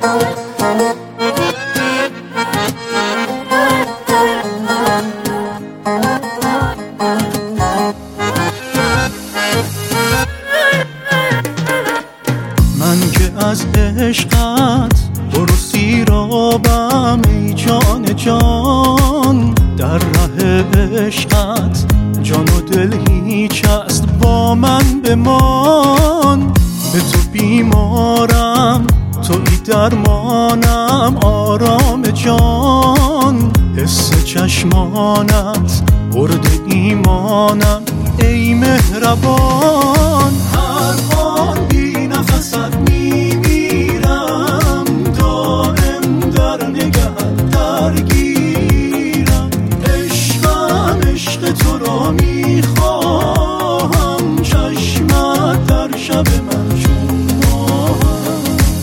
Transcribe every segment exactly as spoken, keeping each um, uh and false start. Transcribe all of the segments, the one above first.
من که از عشقت برو سیرابم ای جان جان، در ره عشقت جان و دل هیچ است با من بمان. به تو بیمارم تویی درمانم آرام جان، حس چشمانت برد ایمانم ای مهربان. هر آن بی نفست میمیرم، دائم در نگهت درگیرم. عشقم عشق تو را میخواهم، چشمت در شب من چون ماهم.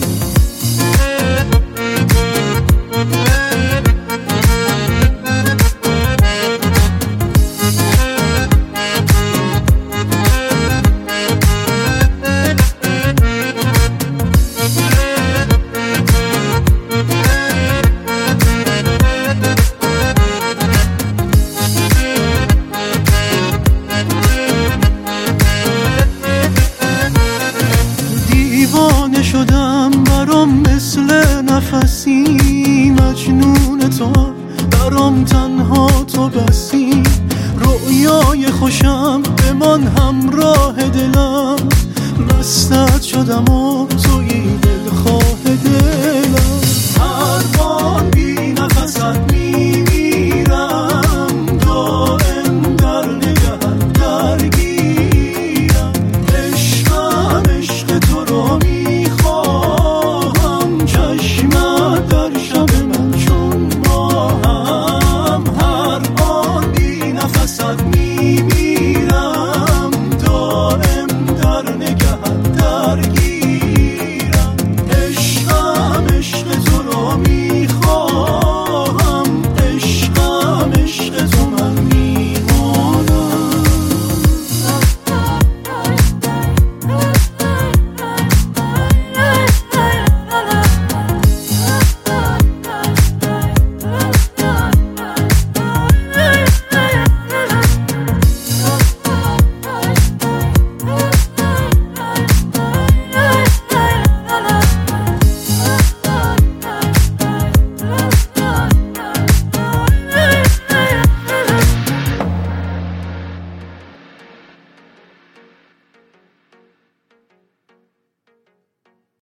دیوانه شدم برام مثل نفسی، مجنون تو برام تنها تو بسی. رویای خوشم بمان همراه دلم، مستت شدم و تو